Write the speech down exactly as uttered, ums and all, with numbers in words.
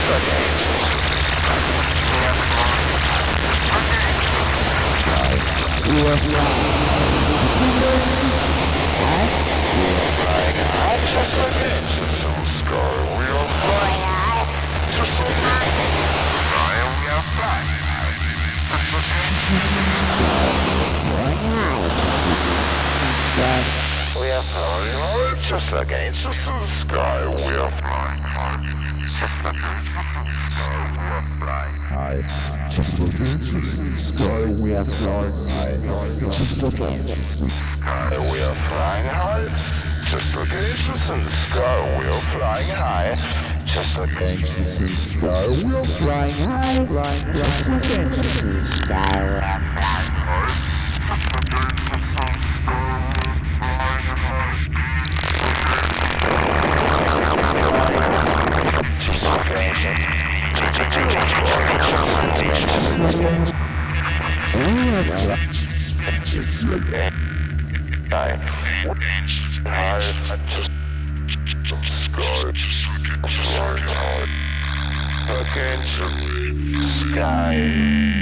We are flying high, just like angels in the sky. We are flying high, just like angels in the sky. We are flying high, just like angels in the sky. We are flying high, just like angels in the sky. We are flying high, just like angels in the sky. We are flying high, just like angels in the sky. We are flying high, just like angels in the sky. Sky.